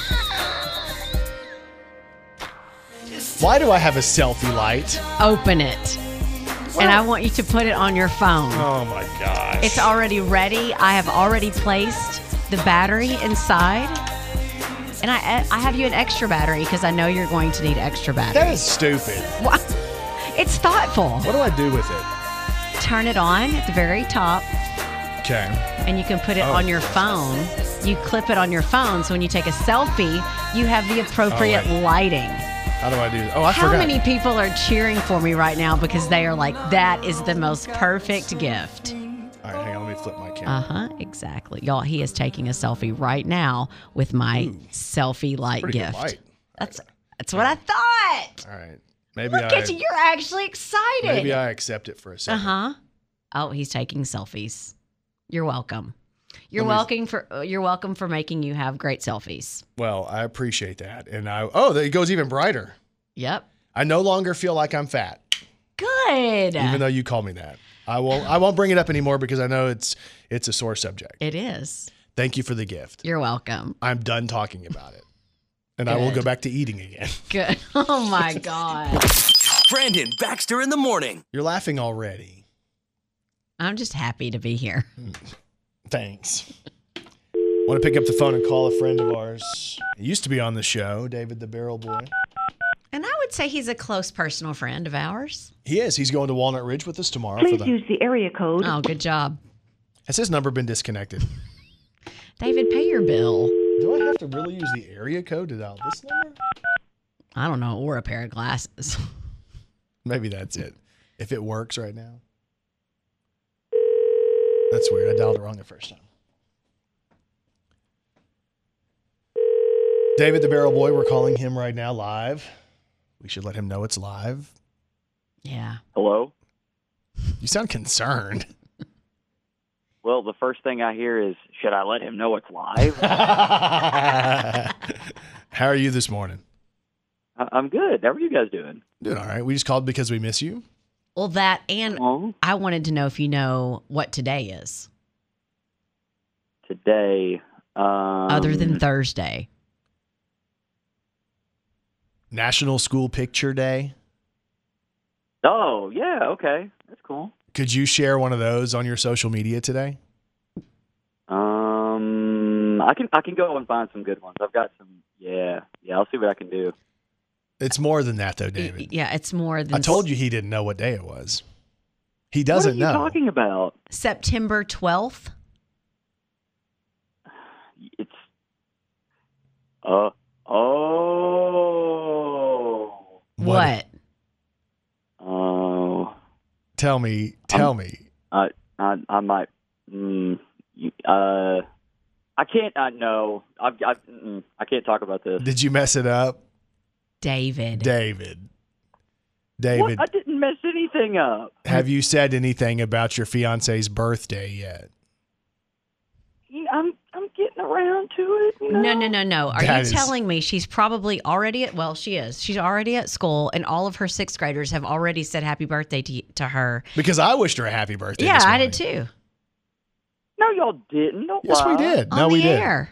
Why do I have a selfie light? Open it. And I want you to put it on your phone. Oh my gosh. It's already ready. I have already placed the battery inside. And I have you an extra battery because I know you're going to need extra battery. That is stupid. What? It's thoughtful. What do I do with it? Turn it on at the very top. Okay. And you can put it on your phone. You clip it on your phone, so when you take a selfie, you have the appropriate lighting. How do I do that? Oh, I forgot. How many people are cheering for me right now because they are like, that is the most perfect gift? All right, hang on. Let me flip my camera. Exactly. Y'all, he is taking a selfie right now with my selfie light Pretty gift. good light. That's what I thought. All right. Maybe Look at you. You're actually excited. Maybe I accept it for a second. Uh-huh. Oh, he's taking selfies. You're welcome. You're welcome for making you have great selfies. Well, I appreciate that. And it goes even brighter. Yep. I no longer feel like I'm fat. Good. Even though you call me that. I won't bring it up anymore because I know it's a sore subject. It is. Thank you for the gift. You're welcome. I'm done talking about it. And Good. I will go back to eating again. Good. Oh my God. Brandon Baxter in the morning. You're laughing already. I'm just happy to be here. Thanks. Want to pick up the phone and call a friend of ours. He used to be on the show, David the Barrel Boy. And I would say he's a close personal friend of ours. He is. He's going to Walnut Ridge with us tomorrow. Please use the area code. Oh, good job. Has his number been disconnected? David, pay your bill. Do I have to really use the area code to dial this number? I don't know, or a pair of glasses. Maybe that's it. If it works right now. That's weird. I dialed it wrong the first time. David the Barrel Boy, we're calling him right now live. We should let him know it's live. Yeah. Hello? You sound concerned. Well, the first thing I hear is, should I let him know it's live? How are you this morning? I'm good. How are you guys doing? Doing all right. We just called because we miss you. Well, that and I wanted to know if you know what today is. Today. Other than Thursday. National School Picture Day. Oh, yeah. Okay. That's cool. Could you share one of those on your social media today? I can go and find some good ones. I've got some. Yeah. I'll see what I can do. It's more than that, though, David. Yeah, it's more than. I told you he didn't know what day it was. He doesn't know. What are you talking about? September 12th. It's. Oh. What? Oh. Tell me. I might. I can't. No. I can't talk about this. Did you mess it up? David. What? I didn't mess anything up. Have you said anything about your fiance's birthday yet? I'm getting around to it. You know? No. Are you telling me she's probably already she is. She's already at school, and all of her sixth graders have already said happy birthday to her. Because I wished her a happy birthday. Yeah, this I morning. did too. No, y'all didn't. Don't Yes, lie. we did. On No, the we did. air.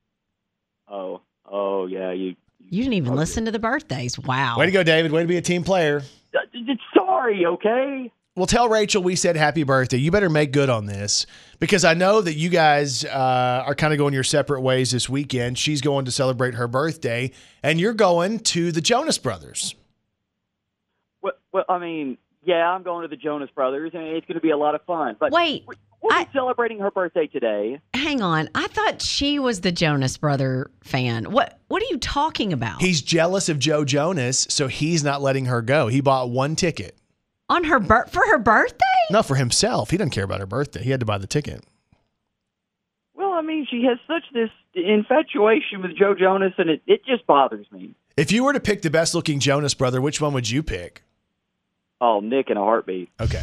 Oh, yeah. You didn't even listen to the birthdays. Wow. Way to go, David. Way to be a team player. Sorry, okay? Well, tell Rachel we said happy birthday. You better make good on this because I know that you guys are kind of going your separate ways this weekend. She's going to celebrate her birthday, and you're going to the Jonas Brothers. Well, I mean, yeah, I'm going to the Jonas Brothers, and it's going to be a lot of fun. But wait, we'll be celebrating her birthday today. Hang on. I thought she was the Jonas Brother fan. What are you talking about? He's jealous of Joe Jonas, so he's not letting her go. He bought one ticket. On for her birthday? No, for himself. He doesn't care about her birthday. He had to buy the ticket. Well, I mean, she has such this infatuation with Joe Jonas, and it just bothers me. If you were to pick the best-looking Jonas brother, which one would you pick? Oh, Nick in a heartbeat. Okay.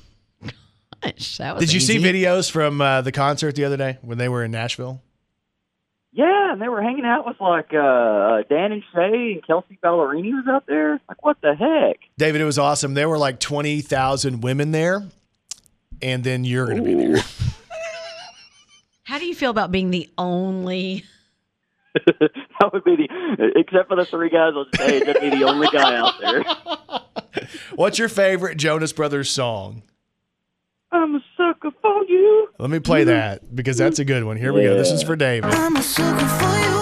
Did Did you see videos from the concert the other day when they were in Nashville? Yeah, and they were hanging out with like Dan and Shay, and Kelsey Ballerini was out there. Like, what the heck? David, it was awesome. There were like 20,000 women there, and then you're going to be there. How do you feel about being the only? That would be except for the three guys on stage, that'd be the only guy out there. What's your favorite Jonas Brothers song? I'm a sucker for you. Let me play that because that's a good one. Here we go. This is for David. I'm a sucker for you.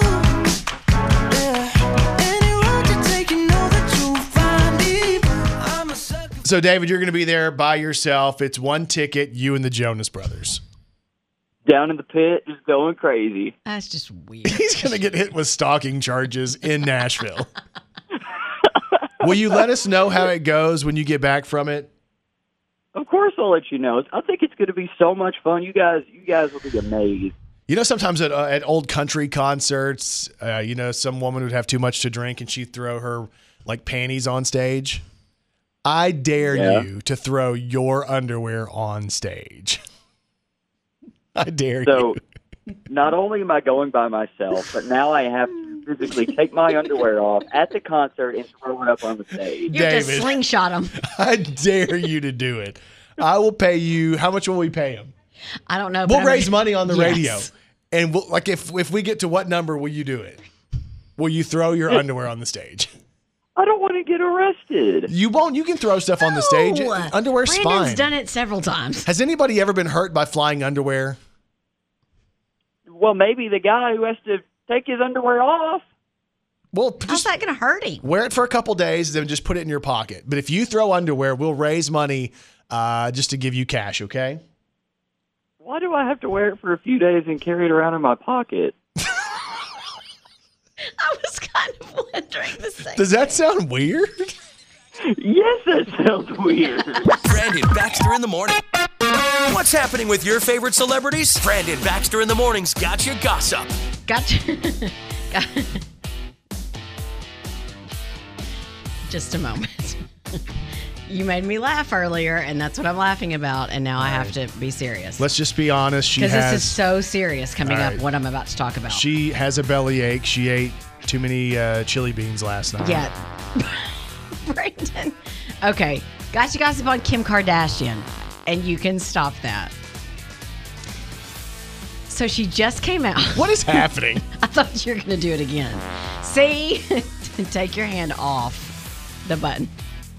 Yeah. Any road you take, you know that you'll find me. I'm a sucker. So, David, you're going to be there by yourself. It's one ticket, you and the Jonas Brothers. Down in the pit, just going crazy. That's just weird. He's going to get hit with stalking charges in Nashville. Will you let us know how it goes when you get back from it? Of course, I'll let you know. I think it's going to be so much fun. You guys will be amazed. You know, sometimes at old country concerts, some woman would have too much to drink and she'd throw her like panties on stage. I dare you to throw your underwear on stage. I dare you. So not only am I going by myself, but now I have to physically take my underwear off at the concert and throw it up on the stage. You have to slingshot them. I dare you to do it. I will pay you. How much will we pay him? I don't know. We'll raise money on the Yes. radio. And if we get to what number, will you do it? Will you throw your underwear on the stage? I don't want to get arrested. You won't. You can throw stuff on the stage. Underwear's Brandon's fine. done it several times. Has anybody ever been hurt by flying underwear? Well, maybe the guy who has to take his underwear off. Well, how's that going to hurt him? Wear it for a couple days, then just put it in your pocket. But if you throw underwear, we'll raise money just to give you cash, okay? Why do I have to wear it for a few days and carry it around in my pocket? I was kind of wondering the same. Does that sound weird? Yes, that sounds weird. Brandon Baxter in the morning. What's happening with your favorite celebrities? Brandon Baxter in the morning's got you gossip. Gotcha. Just a moment. You made me laugh earlier, and that's what I'm laughing about, and now I have to be serious. Let's just be honest. Because this is so serious coming up, what I'm about to talk about. She has a bellyache. She ate too many chili beans last night. Yeah. Brandon. Okay. Got you gossip on Kim Kardashian, and you can stop that. So she just came out. What is happening? I thought you were going to do it again. See? Take your hand off the button.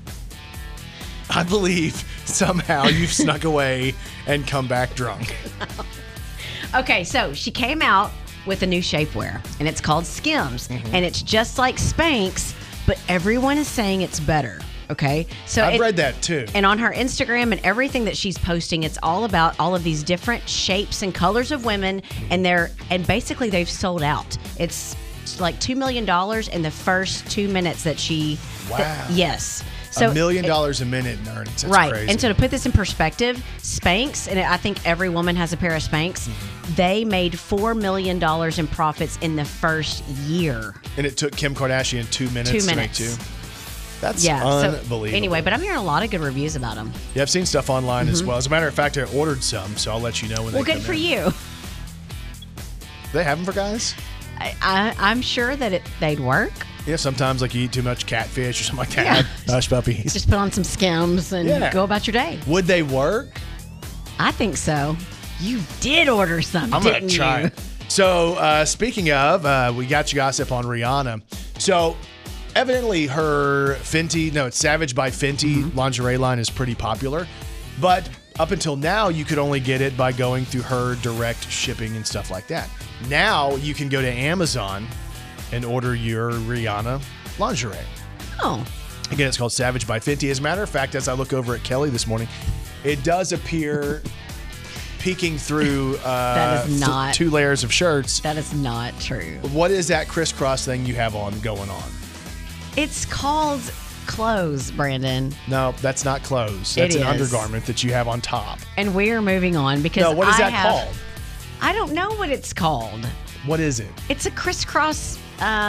I believe somehow you've snuck away and come back drunk. Okay, so she came out with a new shapewear, and it's called Skims, and it's just like Spanx, but everyone is saying it's better. Okay, so I've read that too. And on her Instagram and everything that she's posting, it's all about all of these different shapes and colors of women, and basically they've sold out. It's like $2 million in the first 2 minutes that she. Wow. Yes. So $1 million a minute in earnings. That's right. crazy. And so to put this in perspective, Spanx, and I think every woman has a pair of Spanx, they made $4 million in profits in the first year. And it took Kim Kardashian 2 minutes 2 to minutes. make two. That's So, unbelievable. anyway, but I'm hearing a lot of good reviews about them. Yeah, I've seen stuff online as well. As a matter of fact, I ordered some, so I'll let you know when they Well, come good for in. you. Do they have them for guys? I'm sure that they'd work. Yeah, sometimes like you eat too much catfish or something like that. Yeah. Hush puppies. Just put on some Skims and go about your day. Would they work? I think so. You did order some, I'm didn't going to try you? it. So, speaking of, we got you gossip on Rihanna. So, evidently her Fenty, no, it's Savage by Fenty lingerie line is pretty popular. But up until now, you could only get it by going through her direct shipping and stuff like that. Now, you can go to Amazon and order your Rihanna lingerie. Oh. Again, it's called Savage by Fenty. As a matter of fact, as I look over at Kelly this morning, it does appear peeking through That is not 2 layers of shirts. That is not true. What is that crisscross thing you have on going on? It's called clothes, Brandon. No, that's not clothes. It That's an is. undergarment that you have on top. And we are moving on because No, what is that have- called? I don't know what it's called. What is it? It's a crisscross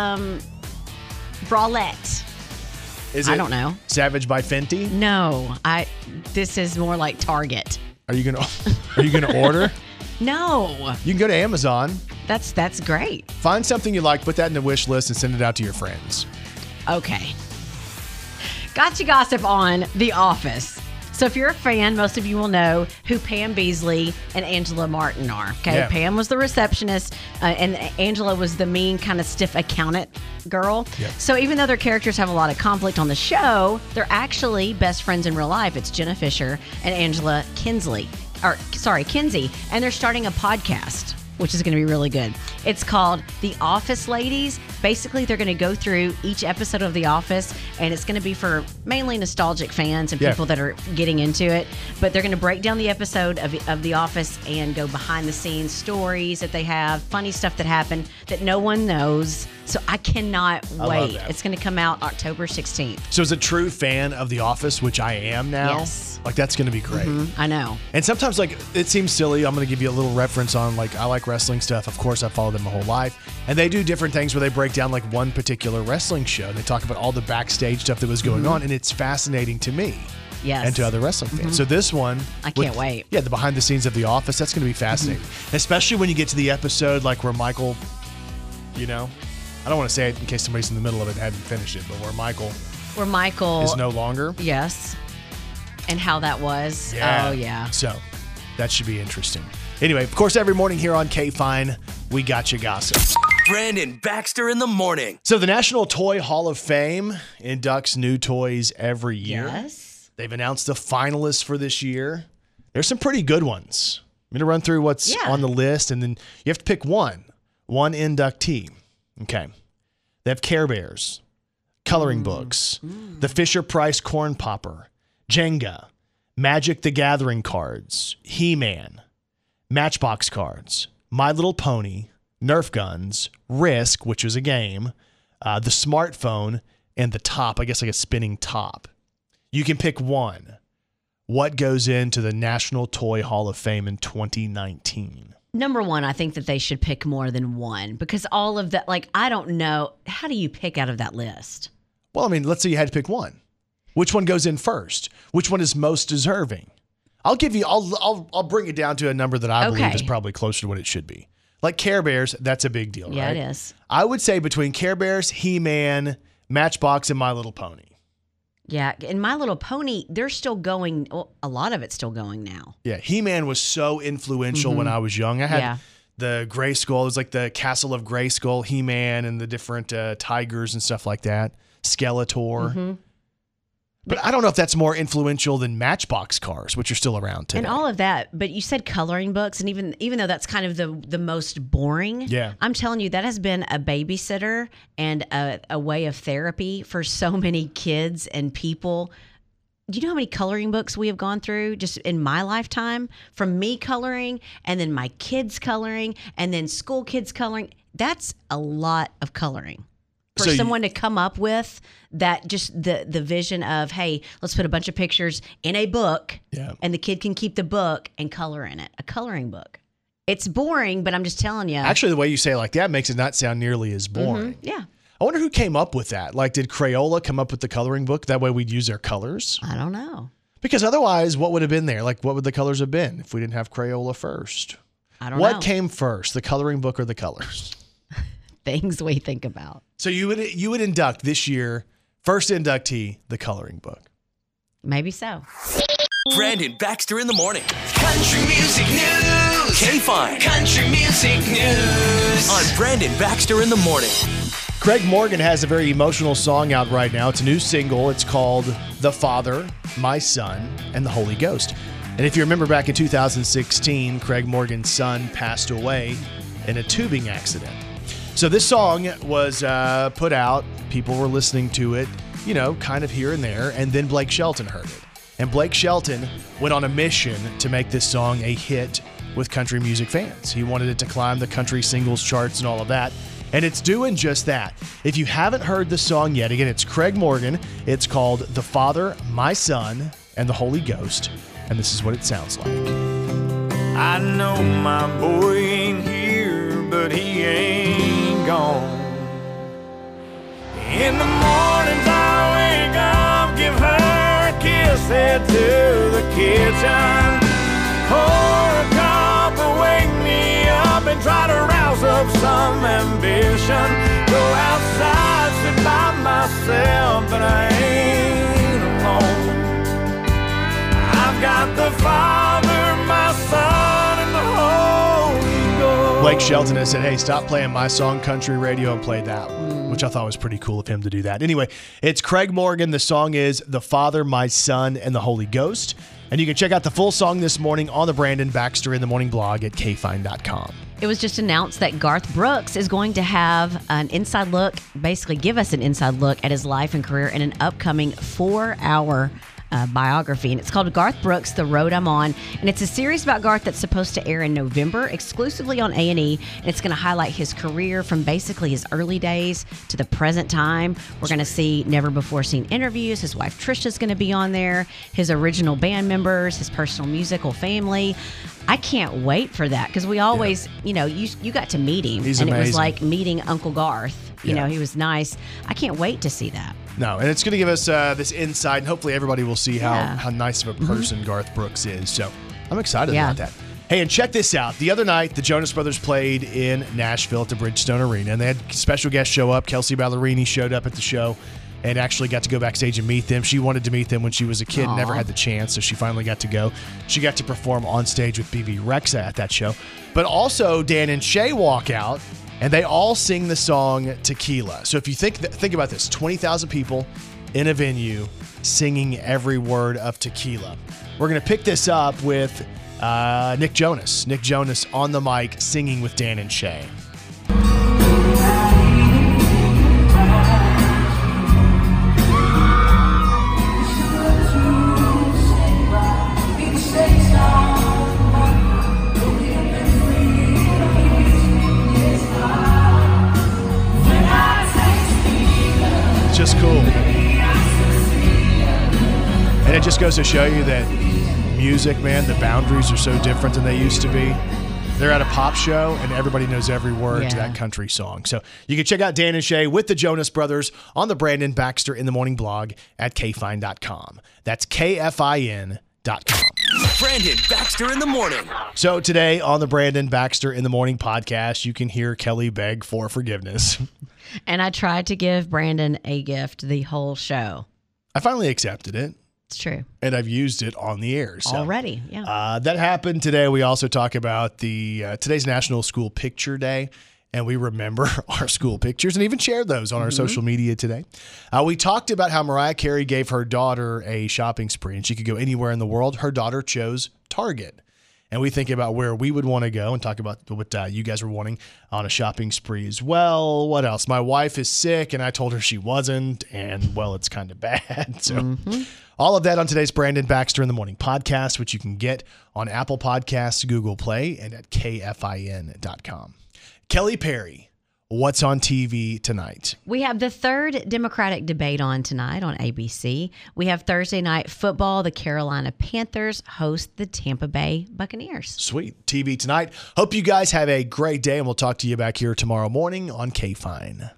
bralette. Is it I don't know. Savage by Fenty? No, this is more like Target. Are you gonna order? No. You can go to Amazon. That's great. Find something you like, put that in the wish list, and send it out to your friends. Okay. Got you gossip on The Office. So if you're a fan, most of you will know who Pam Beasley and Angela Martin are. Okay, Yeah. Pam was the receptionist, and Angela was the mean, kind of stiff accountant girl. Yep. So even though their characters have a lot of conflict on the show, they're actually best friends in real life. It's Jenna Fisher and Angela Kinsey, and they're starting a podcast, which is going to be really good. It's called The Office Ladies. Basically, they're going to go through each episode of The Office, and it's going to be for mainly nostalgic fans and Yeah. people that are getting into it. But they're going to break down the episode of The Office and go behind the scenes stories that they have, funny stuff that happened that no one knows. So I cannot I love wait. that. It's going to come out October 16th. So as a true fan of The Office, which I am now, Yes. Like, that's going to be great. I know. And sometimes, like, it seems silly. I'm going to give you a little reference on, like, I like wrestling stuff. Of course, I followed them my whole life. And they do different things where they break down, like, one particular wrestling show. They talk about all the backstage stuff that was going on. And it's fascinating to me. Yes. And to other wrestling fans. So this one. I can't wait. Yeah, the behind the scenes of The Office. That's going to be fascinating. Especially when you get to the episode, like, where Michael, you know, I don't want to say it in case somebody's in the middle of it and hadn't finished it, but where Michael is no longer. Yes. And how that was. Yeah. Oh, yeah. So that should be interesting. Anyway, of course, every morning here on K-Fine, we got you gossip. Brandon Baxter in the morning. So the National Toy Hall of Fame inducts new toys every year. Yes. They've announced the finalists for this year. There's some pretty good ones. I'm going to run through what's on the list, and then you have to pick one inductee. Okay. They have Care Bears, coloring books, the Fisher-Price Corn Popper, Jenga, Magic the Gathering cards, He-Man, Matchbox cards, My Little Pony, Nerf guns, Risk, which was a game, the smartphone, and the top, I guess like a spinning top. You can pick one. What goes into the National Toy Hall of Fame in 2019? Number one, I think that they should pick more than one because all of that, like, I don't know. How do you pick out of that list? Well, I mean, let's say you had to pick one. Which one goes in first? Which one is most deserving? I'll bring it down to a number that I believe is probably closer to what it should be. Like Care Bears, that's a big deal, right? Yeah, it is. I would say between Care Bears, He-Man, Matchbox, and My Little Pony. Yeah, and My Little Pony, they're still going. Well, a lot of it's still going now. Yeah, He-Man was so influential when I was young. I had the Grayskull. It was like the Castle of Grayskull, He-Man, and the different tigers and stuff like that. Skeletor. But I don't know if that's more influential than Matchbox cars, which are still around today. And all of that. But you said coloring books, and even though that's kind of the most boring, I'm telling you, that has been a babysitter and a way of therapy for so many kids and people. Do you know how many coloring books we have gone through just in my lifetime? From me coloring, and then my kids coloring, and then school kids coloring. That's a lot of coloring. For someone to come up with that, just the vision of, hey, let's put a bunch of pictures in a book and the kid can keep the book and color in it. A coloring book. It's boring, but I'm just telling you. Actually, the way you say it like that makes it not sound nearly as boring. Yeah. I wonder who came up with that. Like, did Crayola come up with the coloring book? That way we'd use their colors? I don't know. Because otherwise, what would have been there? Like, what would the colors have been if we didn't have Crayola first? I don't know. What came first, the coloring book or the colors? Things we think about. So you would induct this year, first inductee, the coloring book. Maybe so. Brandon Baxter in the morning. Country Music News. K-Fine. Country Music News. On Brandon Baxter in the morning. Craig Morgan has a very emotional song out right now. It's a new single. It's called The Father, My Son, and the Holy Ghost. And if you remember back in 2016, Craig Morgan's son passed away in a tubing accident. So this song was put out. People were listening to it, you know, kind of here and there. And then Blake Shelton heard it. And Blake Shelton went on a mission to make this song a hit with country music fans. He wanted it to climb the country singles charts and all of that. And it's doing just that. If you haven't heard the song yet, again, it's Craig Morgan. It's called The Father, My Son, and the Holy Ghost. And this is what it sounds like. I know my boy ain't here, but he ain't gone. In the mornings I wake up, give her a kiss, head to the kitchen. Pour a cup and wake me up and try to rouse up some ambition. Go outside, sit by myself, but I ain't alone. I've got the Father, my Son, and the Holy Ghost. Blake Shelton has said, hey, stop playing my song country radio and play that one, which I thought was pretty cool of him to do that. Anyway, it's Craig Morgan. The song is The Father, My Son, and the Holy Ghost. And you can check out the full song this morning on the Brandon Baxter in the Morning blog at kfine.com. It was just announced that Garth Brooks is going to have an inside look, basically give us an inside look at his life and career in an upcoming 4-hour biography, and it's called Garth Brooks, The Road I'm On, and it's a series about Garth that's supposed to air in November exclusively on A&E, and it's going to highlight his career from basically his early days to the present time. We're going to see never-before-seen interviews. His wife Trisha's going to be on there, his original band members, his personal musical family. I can't wait for that because we always, you got to meet him. He's and amazing. It was like meeting Uncle Garth. You know, he was nice. I can't wait to see that. No, and it's going to give us this insight, and hopefully everybody will see how nice of a person Garth Brooks is. So I'm excited about that. Hey, and check this out. The other night, the Jonas Brothers played in Nashville at the Bridgestone Arena, and they had special guests show up. Kelsey Ballerini showed up at the show and actually got to go backstage and meet them. She wanted to meet them when she was a kid, never had the chance, so she finally got to go. She got to perform on stage with BB Rexa at that show. But also, Dan and Shay walk out, and they all sing the song Tequila. So if you think about this, 20,000 people in a venue singing every word of Tequila. We're going to pick this up with Nick Jonas. Nick Jonas on the mic singing with Dan and Shay. Just cool. And it just goes to show you that music, man, the boundaries are so different than they used to be. They're at a pop show and everybody knows every word to that country song. So you can check out Dan and Shay with the Jonas Brothers on the Brandon Baxter in the Morning blog at kfine.com. That's KFIN.com. Brandon Baxter in the Morning. So today on the Brandon Baxter in the Morning podcast, you can hear Kelly beg for forgiveness. And I tried to give Brandon a gift the whole show. I finally accepted it. It's true. And I've used it on the air. So. Already, yeah. That happened today. We also talk about today's National School Picture Day, and we remember our school pictures and even shared those on our social media today. We talked about how Mariah Carey gave her daughter a shopping spree, and she could go anywhere in the world. Her daughter chose Target. And we think about where we would want to go and talk about what you guys were wanting on a shopping spree as well. What else? My wife is sick, and I told her she wasn't, and, well, it's kind of bad. So all of that on today's Brandon Baxter in the Morning podcast, which you can get on Apple Podcasts, Google Play, and at KFIN.com. Kelly Perry, what's on TV tonight? We have the third Democratic debate on tonight on ABC. We have Thursday night football. The Carolina Panthers host the Tampa Bay Buccaneers. Sweet. TV tonight. Hope you guys have a great day, and we'll talk to you back here tomorrow morning on KFIN.